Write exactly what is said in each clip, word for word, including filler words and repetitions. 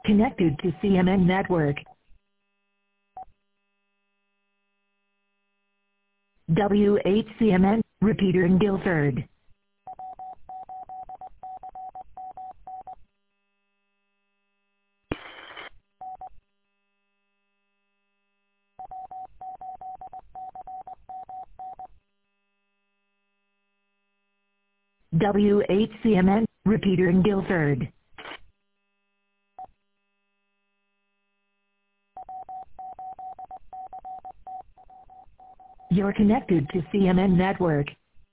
Connected to C M N network. W eight C M N, repeater in Guilford. W eight C M N, repeater in Guilford. You're connected to C M N network.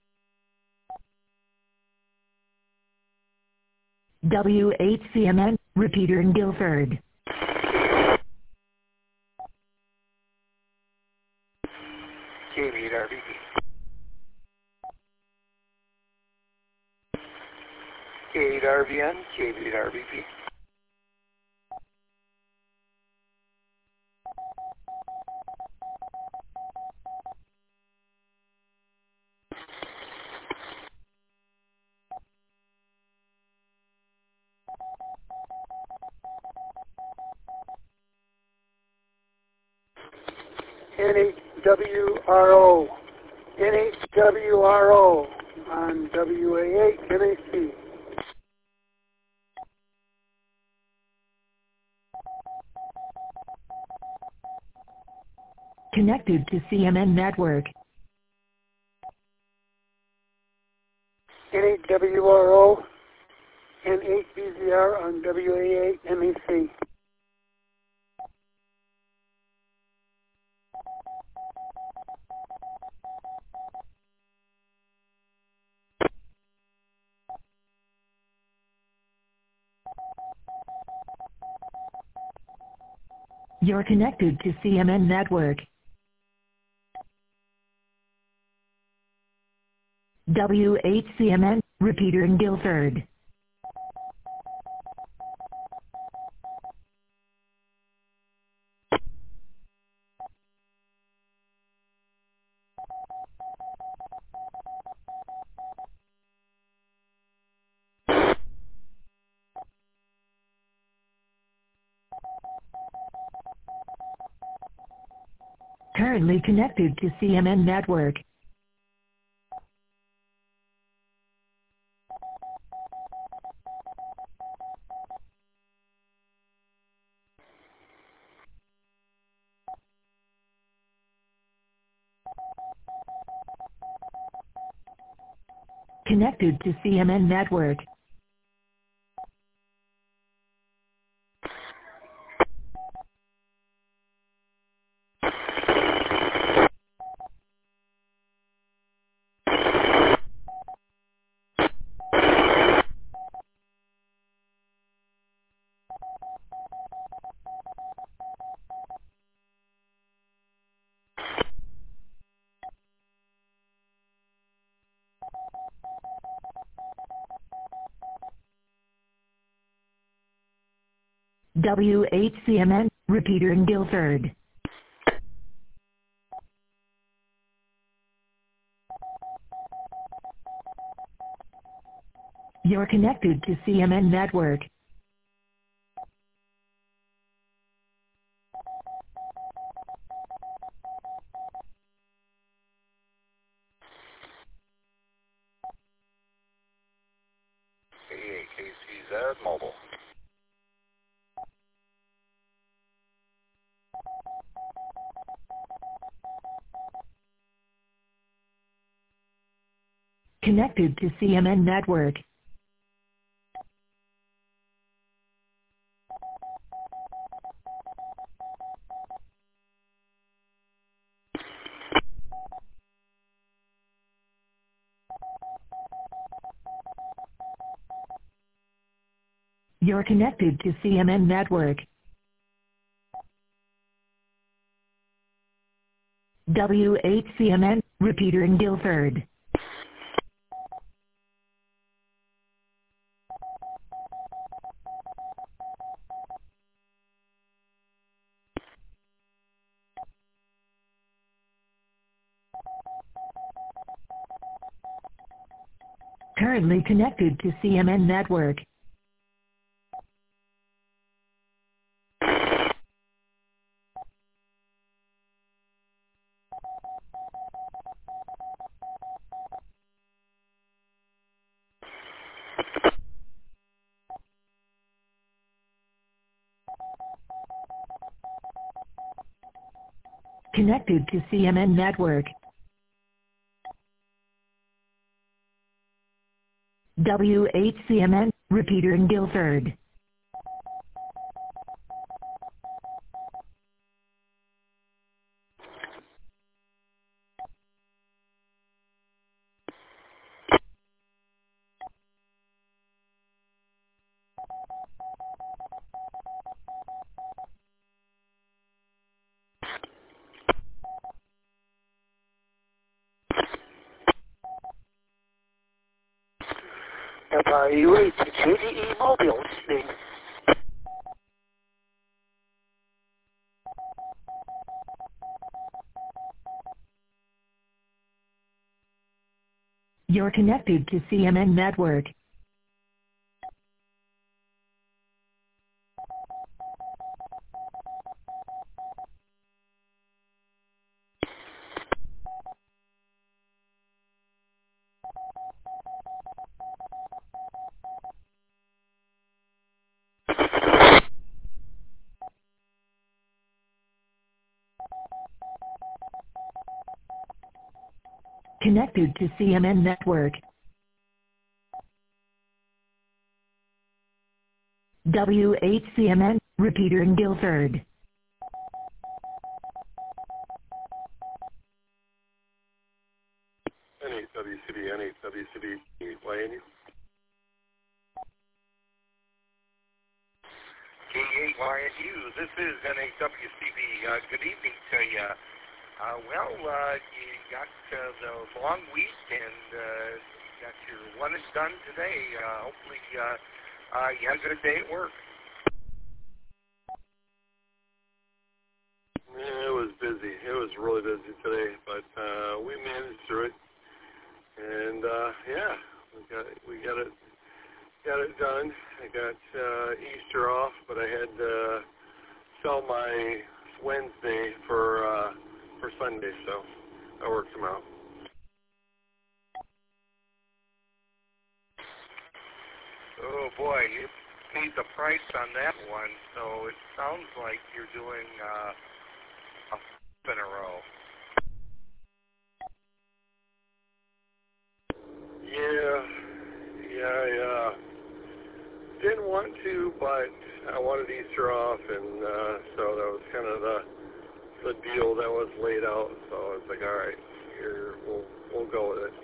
W eight C M N, repeater in Guilford. K V eight R V P. K eight R V N, K eight R V P. N H W R O, N H W R O on W A eight M A C. Connected to C M N network. N H W R O, N H B Z R on W A eight M A C. You're connected to C M N network. W eight C M N, repeater in Guilford. Currently connected to C M N network. Connected to C M N network. W eight C M N, repeater in Guilford. You're connected to C M N network. K eight K C Z mobile. Connected to C M N network. You're connected to C M N network. W eight C M N, repeater in Guilford. Currently connected to C M N network. Connected to C M N Network. W eight C M N, repeater in Guilford. W eight to J D E Mobile listening. You're connected to C M N Network. Connected to C M N Network. W eight C M N, repeater in Guilford. N eight W C B, N eight W C B, Y N U. K eight Y S U, this is N eight W C B. Uh, good evening to you. Uh, well, uh, you got uh, the long week and uh, got your one and done today. Uh, hopefully uh, uh, you had a good day at work. Yeah, it was busy. It was really busy today, but uh, we managed through it. And uh, yeah, we got it, we got it got it done. I got uh, Easter off, but I had to sell my Wednesday for uh, for Sunday, so I worked them out. Oh boy, you paid the price on that one, so it sounds like you're doing uh, a f- in a row. Yeah, yeah, I uh, didn't want to, but I wanted Easter off, and uh, so that was kind of the the deal that was laid out. So it's like, all right, here we'll we'll go with it.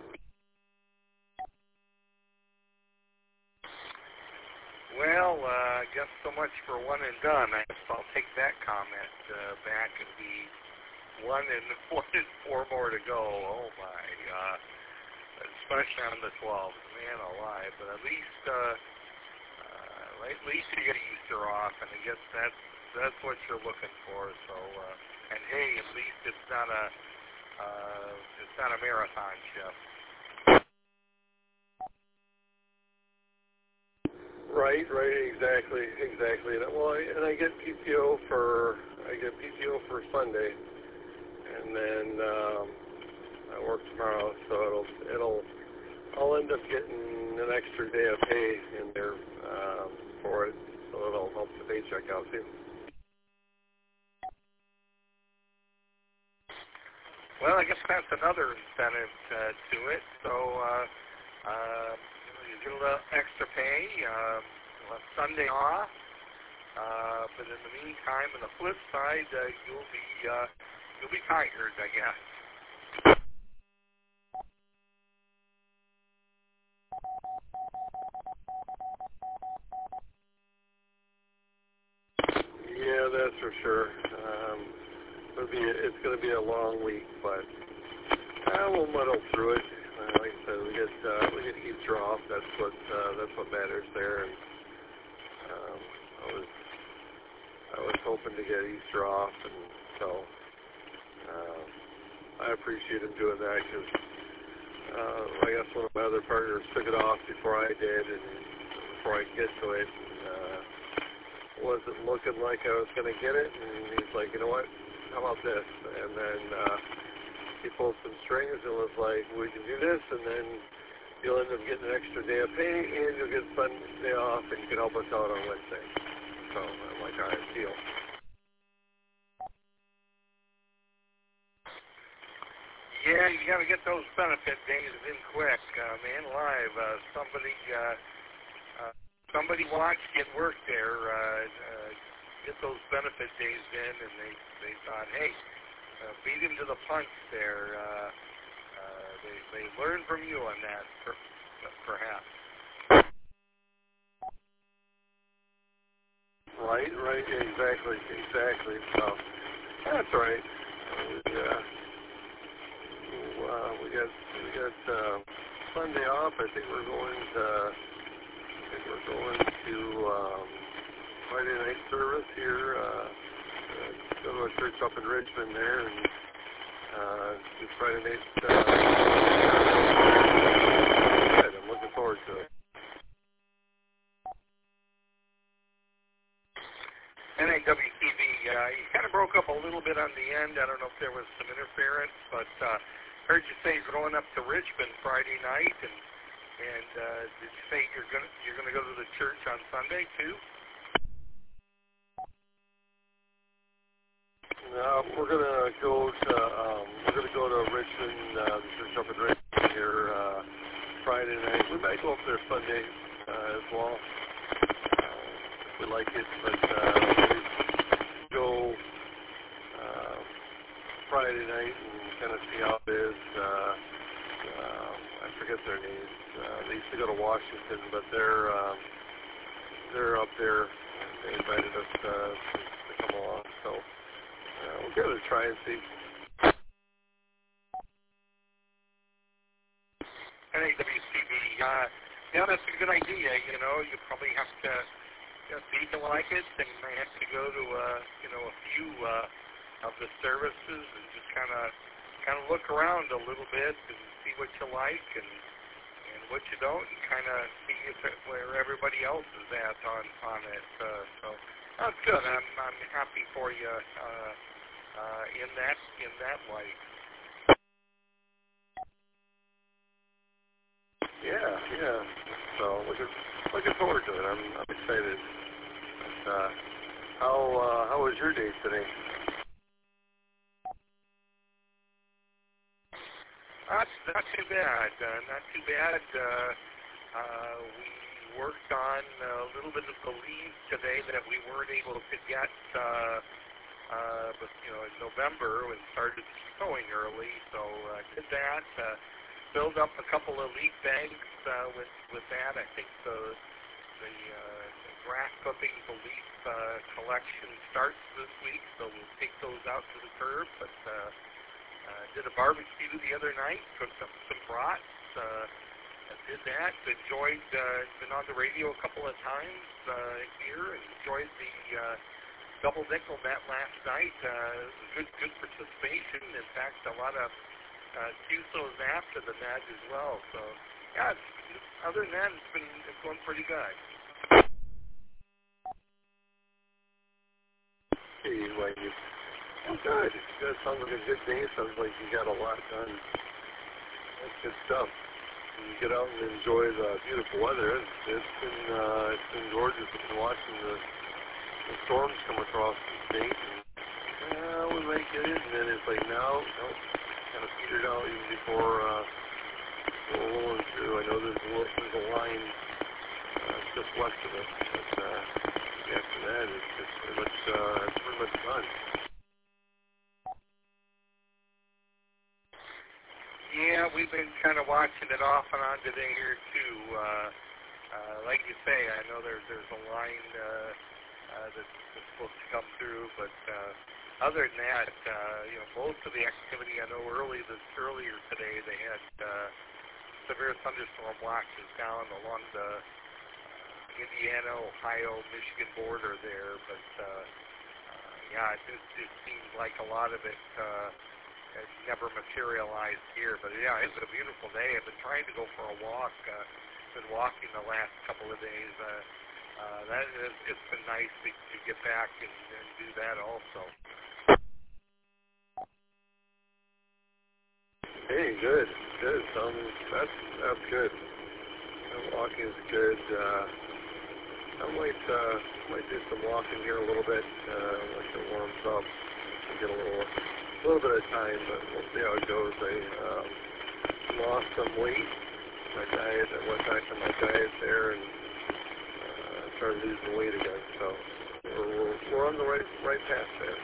Well, uh, I guess so much for one and done. I guess I'll take that comment uh, back and be one and one and four more to go. Oh my, uh, especially on the twelfth, man alive. But at least, uh, uh, at least you get Easter off, and I guess that's that's what you're looking for. So, uh, and hey, at least it's not a uh, it's not a marathon shift. Right, right, exactly, exactly. And, well, I, and I get P T O for I get P T O for Sunday, and then um, I work tomorrow, so it'll it'll I'll end up getting an extra day of pay in there um, for it, so it'll help the paycheck out too. Well, I guess that's another incentive uh, to it. So uh, uh, you get a little extra pay, uh, Sunday off. Uh, but in the meantime, on the flip side, uh, you'll be uh, you'll be tired, I guess. Yeah, that's for sure. Um, it'll be it's going to be a long week, but uh, we'll muddle through it. Uh, like I said, we get uh, we get Easter off. That's what uh, that's what matters there. And um, I was I was hoping to get Easter off, and so uh, I appreciate him doing that because uh, I guess one of my other partners took it off before I did, and before I could get to it. And, uh, wasn't looking like I was going to get it, and he's like, you know what, how about this? And then uh, he pulled some strings and was like, we can do this, and then you'll end up getting an extra day of pay, and you'll get Sunday off, and you can help us out on Wednesday. So I'm like, all right, deal. you got to get those benefit days in quick, uh, man. Live, uh, somebody, uh, uh, somebody watched it work there. Uh, uh, get those benefit days in, and they they thought, hey, uh, beat him to the punch there. Uh, uh, they they learned from you on that, per, perhaps. Right, right, exactly, exactly. So that's right. We, uh, uh, we got we got uh, Sunday off. I think we're going to. I think we're going to um, Friday night service here. Uh, uh, go to a church up in Richmond there, and uh, do Friday night. Uh, good. I'm looking forward to it. N A W T V, uh, you kind of broke up a little bit on the end. I don't know if there was some interference, but uh, heard you say you're going up to Richmond Friday night, and and uh, did you say you're gonna you're gonna go to the church on Sunday too? Uh, we're gonna go to um, we're gonna go to Richmond, uh, the church up in Richmond here uh, Friday night. We might go up there Sunday uh, as well. We like it, but uh, we go uh, Friday night and kind of see how it is. Uh, uh, I forget their names. Uh, they used to go to Washington, but they're uh, they're up there. They invited us uh, to come along, so uh, we'll give it a try and see. N A W T V, uh, yeah, that's a good idea. You know, you probably have to. See if you like it, and I have to go to uh, you know a few uh, of the services and just kind of kind of look around a little bit and see what you like and and what you don't, and kind of see if it, where everybody else is at on on it. Uh, so that's good. I'm I'm happy for you uh, uh, in that in that light. Yeah, yeah. So looking looking forward to it. I'm I'm excited. Uh, how uh, how was your day today? Not not too bad. Uh, not too bad. Uh, uh, we worked on a little bit of the leaves today that we weren't able to get, uh, uh, but you know, in November when it started snowing early. So I uh, did that. Uh, filled up a couple of leaf banks uh, with with that. I think the the uh, grass clippings, the leaf uh, collection starts this week, so we'll take those out to the curb. But uh, uh, did a barbecue the other night, cooked up some brats. Uh, did that. Enjoyed. Uh, been on the radio a couple of times uh, here. Enjoyed the uh, double nickel net last night. Uh, good, good participation. In fact, a lot of uh, Q S Os after the net as well. So yeah, it's, other than that, it's been it's going pretty good. Hey, like you. Oh, good. That sounds like a good day. Sounds like you got a lot done. That's good stuff. You get out and enjoy the beautiful weather. It's, it's been uh, it's been gorgeous. I've been watching the, the storms come across the state. And, uh, we might get it, and then it's like now, nope, kind of petered out even before uh, we're rolling through. I know there's a, there's a line uh, just west of us, but uh, after that, it's, it's pretty much uh, it's pretty much done. Yeah, we've been kind of watching it off and on today here too. Uh, uh, like you say, I know there's there's a line uh, uh, that's, that's supposed to come through, but uh, other than that, uh, you know, most of the activity I know early this earlier today they had uh, severe thunderstorm watches down along the uh, Indiana, Ohio, Michigan border there, but uh, uh, yeah, it just it seems like a lot of it. Uh, It never materialized here, but yeah, it's a beautiful day. I've been trying to go for a walk. Uh, been walking the last couple of days. Uh, uh, that is, it's been nice to, to get back and, and do that also. Hey, good, good. Um, that's that's good. Uh, walking is good. Uh, I might uh, might do some walking here a little bit. Uh, once it warms up, get a little little bit of time, but we'll see how it goes. I um, lost some weight. My diet, I went back to my diet there and uh, started losing weight again. So we're, we're, we're on the right right path there.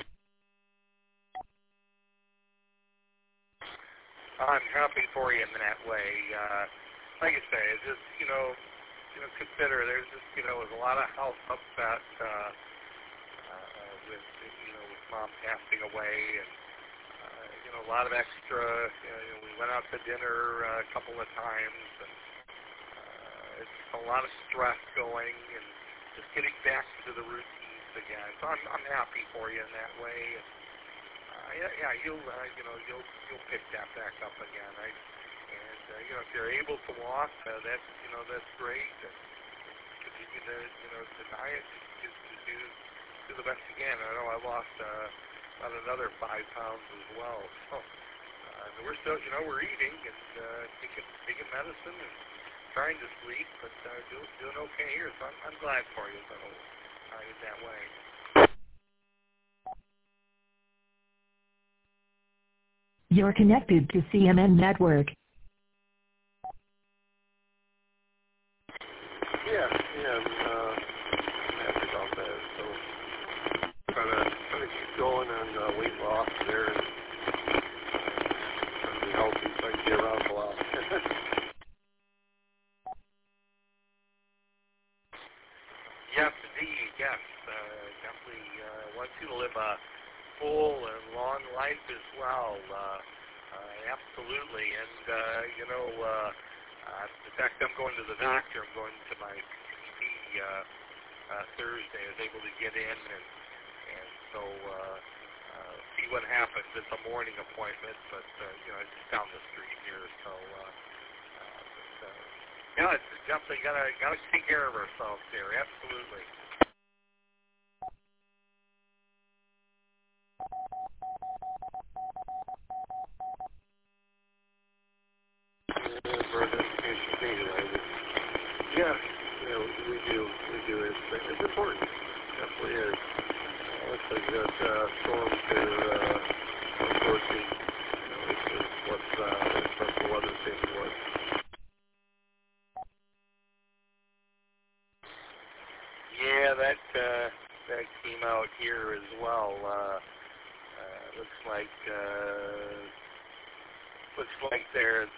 I'm happy for you in that way. Uh, like I say, it's just, you know, you know, consider there's just, you know, there's a lot of health upset uh, uh, with, you know, with mom passing away, and uh, you know, a lot of extra. You know, we went out to dinner uh, a couple of times, and uh, it's a lot of stress going, and just getting back to the routines again. So I'm I'm happy for you in that way. And, uh, yeah, yeah, you'll uh, you know you'll you'll pick that back up again. I, and uh, you know, if you're able to walk, uh, that's you know that's great. And continue to you know to diet, just to do do the best you can. I know I lost uh, about another five pounds as well. So uh, we're still you know we're eating and uh, taking taking medicine and trying to sleep, but uh, doing doing okay here. So I'm, I'm glad for you. So uh, in that way. You're connected to C M N Network. Yeah, yeah, I'm uh, happy about that. So trying to trying to keep going on uh, weight loss there and trying to be healthy so I can be around a lot. Yes, indeed. Yes, uh, definitely uh, want you to live a full and long life as well. Uh, uh, absolutely. And, uh, you know, uh, uh, in fact, I'm going to the doctor. I'm going to my P C uh, uh, Thursday. I was able to get in and, and so uh, uh, see what happens. It's a morning appointment, but, uh, you know, it's just down the street here. So, uh, uh, but, uh, yeah, it's definitely got to got to take care of ourselves here. Absolutely. For education needed, I would, yeah, you know, we do, we do. It's, it's important. It definitely is. Uh, looks like we got uh, storms here uh, approaching. You know, it's, it's what's uh, it's what the weather saying was. Yeah, that uh, that came out here as well. Uh, uh, looks like uh, looks like there's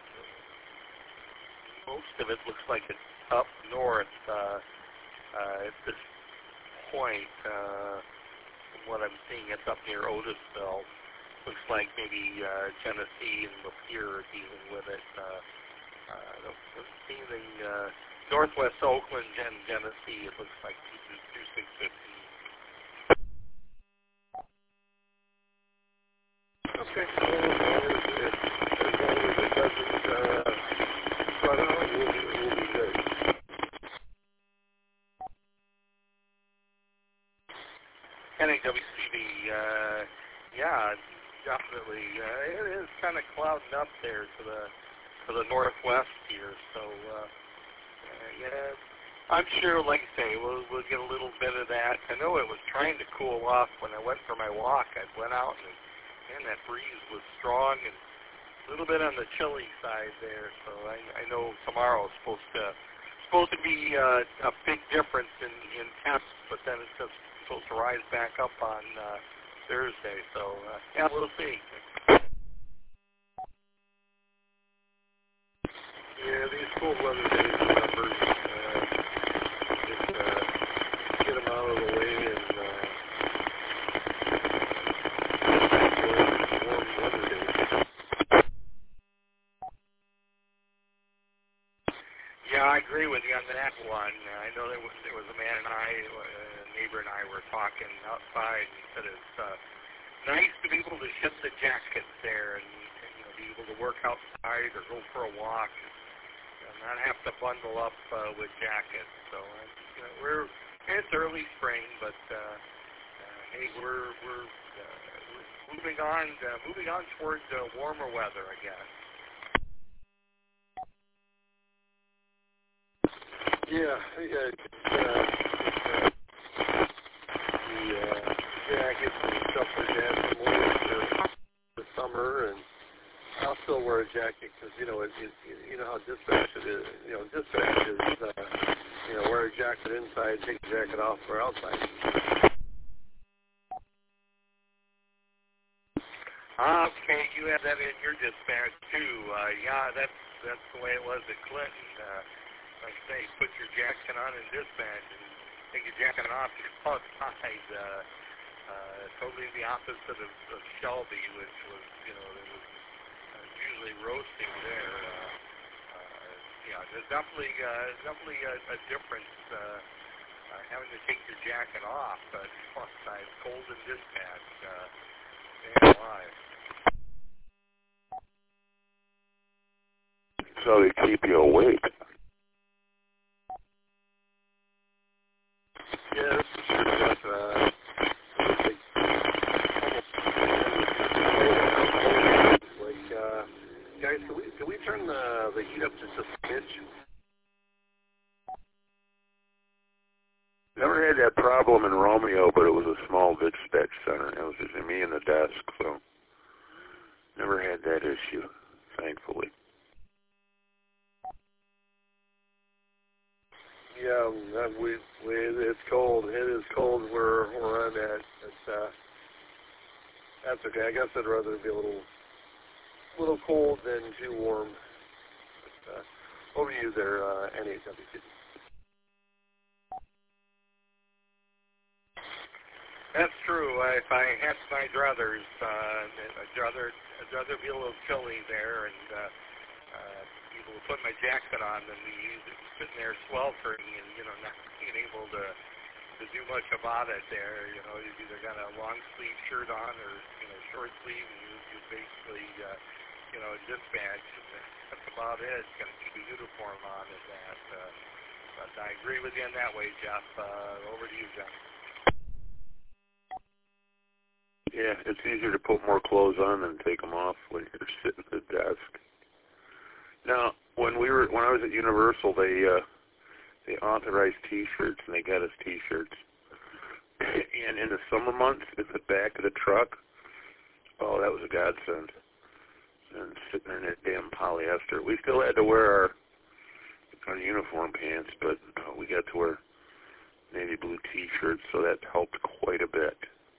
most of it looks like it's up north uh, uh, at this point. Uh, from what I'm seeing, it's up near Otisville. Looks like maybe uh, Genesee and Lapeer are dealing with it. Uh, uh, don't, don't see anything. Uh, Northwest Oakland and Genesee, it looks like two six fifteen. Okay. Well, as long as it, as long as it doesn't uh, run out, we'll be, we'll be good. N A W C B, uh, yeah, definitely. Uh, it is kind of clouding up there to the to the northwest here, so uh, uh, yeah. I'm sure, like I say, we'll, we'll get a little bit of that. I know it was trying to cool off when I went for my walk. I went out and, man, that breeze was strong and a little bit on the chilly side there. So I, I know tomorrow is supposed to supposed to be uh, a big difference in, in temps, but then it's just supposed to rise back up on uh, Thursday. So, uh, yeah, we'll see. Yeah, these cold weather days are numbers. Uh, just uh, get them out of the way and uh, warm weather days. Yeah, I agree with you on that one. I know there was, there was a man and I, a neighbor and I were talking outside, and he said it's uh, nice to be able to ship the jackets there and, and you know, be able to work outside or go for a walk and not have to bundle up uh, with jackets. So, uh, you know, we're it's early spring, but uh, uh, hey, we're we're, uh, we're moving on uh, moving on towards uh, warmer weather, I guess. Yeah, yeah. It's, uh, it's, uh, the uh, jackets and stuff like that. Some more, summer, and I'll still wear a jacket because, you know, it, it, you know how dispatch it is. You know, dispatch is, uh, you know, wear a jacket inside, take the jacket off, wear outside. Okay, you have that in your dispatch too. Uh, yeah, that's that's the way it was at Clinton. Uh, like I say, put your jacket on in dispatch and take your jacket off and go outside. Uh, uh, totally the opposite of, of Shelby, which was, you know, there was uh, usually roasting there. Uh, uh, yeah, there's definitely uh, definitely a, a difference uh, uh, having to take your jacket off. Uh, outside, cold in dispatch. Uh, staying alive. So they keep you awake. Yeah, this is true. But, uh, like, uh, guys, can we can we turn the the heat up just a smidge? Never had that problem in Romeo, but it was a small dispatch center. It was just me and the desk, so never had that issue, thankfully. Yeah, um, we, we it's cold. It is cold where where I'm at. But, uh, that's okay. I guess I'd rather be a little little cold than too warm. But, uh, over to you there, uh, N A W C. That's true. Uh, if I had my druthers, uh, I'd rather I'd rather be a little chilly there, and uh, uh, people would put my jacket on than me sitting there sweltering and, you know, not being able to to do much about it there. You know, you've either got a long sleeve shirt on or, you know, short sleeve, and you, you basically, uh, you know, dispatch. That's about it. Got to keep a uniform on and that. Uh, but I agree with you in that way, Jeff. Uh, over to you, Jeff. Yeah, it's easier to put more clothes on than take them off when you're sitting at the desk. Now, when we were when I was at Universal, they uh, they authorized T-shirts, and they got us T-shirts. And in the summer months, at the back of the truck, oh, that was a godsend. And sitting in that damn polyester, we still had to wear our our uniform pants, but uh, we got to wear navy blue T-shirts, so that helped quite a bit.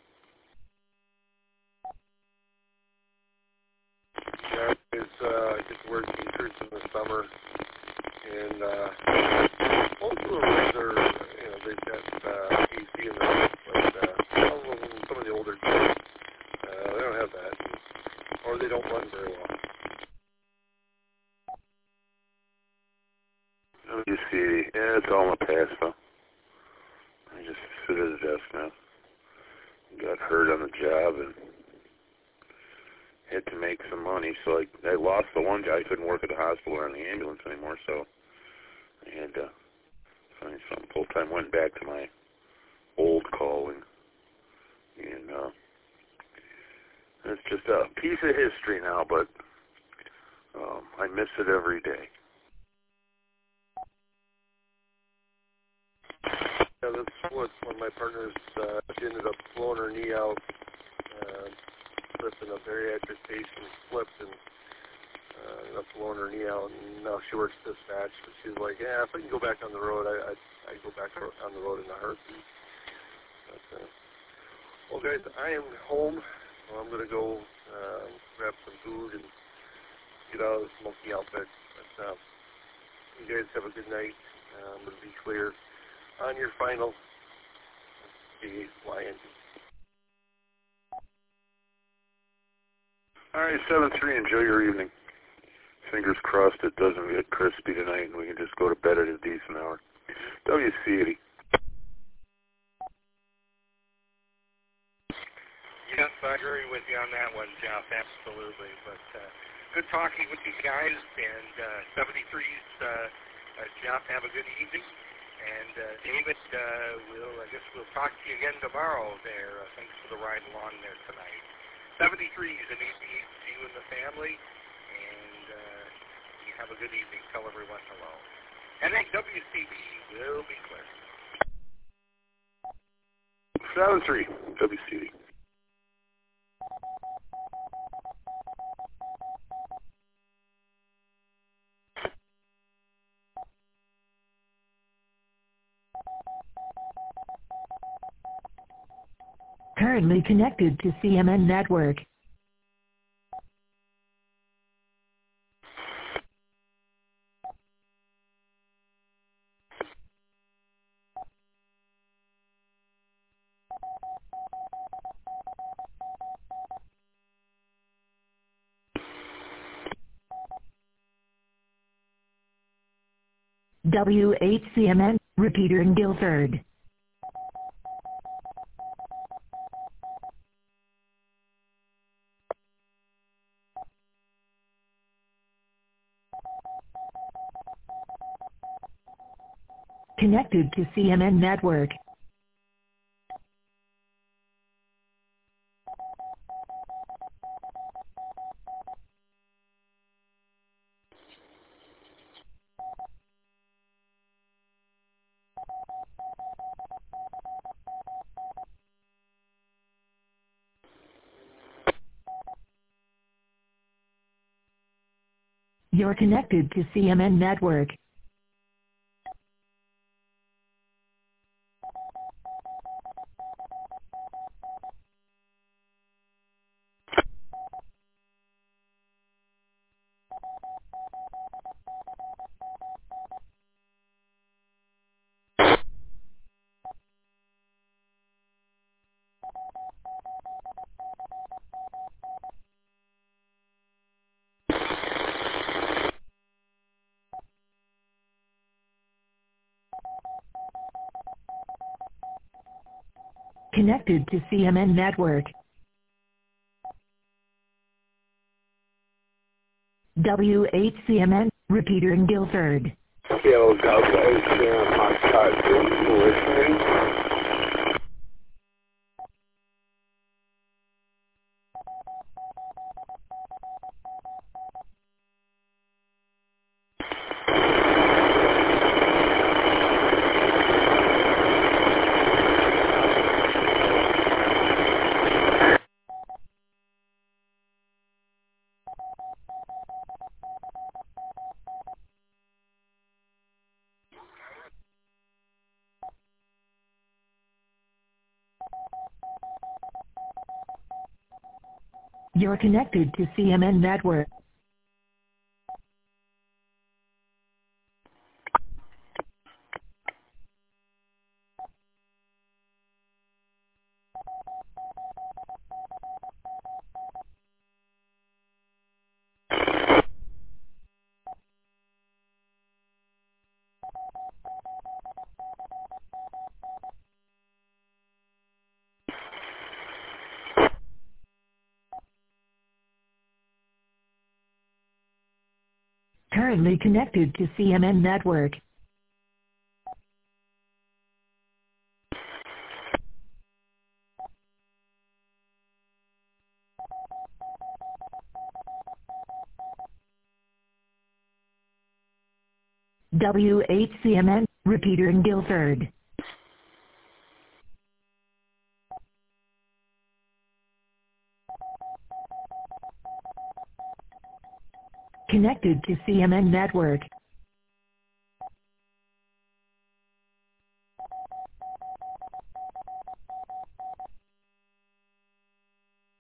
Yeah, it's, uh, I get to wear T-shirts in the summer, and uh, most of the rooms are, you know, they've got uh, A C in the room, but uh, some of them, some of the older kids, uh, they don't have that, or they don't run very well. Oh, you see, yeah, it's all in the past, though. I just sit at the desk now. Got hurt on the job and had to make some money, so I, I lost the one job. I couldn't work at the hospital or on the ambulance anymore, so I had to find something full-time. Went back to my old calling, and uh, it's just a piece of history now, but um, I miss it every day. Yeah, that's what one of my partners, uh, she ended up blowing her knee out, uh, slipped in a bariatric patient, slipped and uh, ended up blowing her knee out, and now she works dispatch. But she's like, yeah, if I can go back on the road, I, I, I'd go back on the road in a heartbeat. But, uh, well, guys, I am home, so I'm going to go uh, grab some food and get out of the smoky outfit. But uh, you guys have a good night. Uh, I'm going to be clear on your final C Y N D. All right, seven three, enjoy your evening. Fingers crossed it doesn't get crispy tonight and we can just go to bed at a decent hour. W C eighty. Yes, I agree with you on that one, Jeff, absolutely. But uh, good talking with you guys, and uh, seventy-threes, uh, uh, Jeff, have a good evening. And uh, David, uh, we'll, I guess we'll talk to you again tomorrow there. Uh, thanks for the ride along there tonight. seventy-threes, and evening to you and the family, and uh, you have a good evening. Tell everyone hello. And then W C B will be clear. seven three, W C B. Currently connected to C M N network. W H C M N, repeater in Guilford. Connected to C M N network. You're connected to C M N network. Connected to C M N network. W H C M N, repeater in Guilford. Kilo Delta H C M, Foxtrot, thanks for listening. You're connected to C M N network. Currently connected to C M N network. W H C M N, repeater in Guilford. Connected to C M N network.